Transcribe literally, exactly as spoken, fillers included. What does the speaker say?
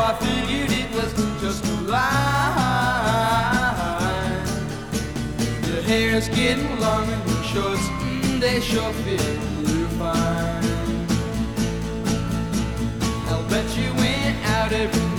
I figured it was just a lie. Your hair's getting long and your shorts, mm, they sure fit you fine. I'll bet you went out every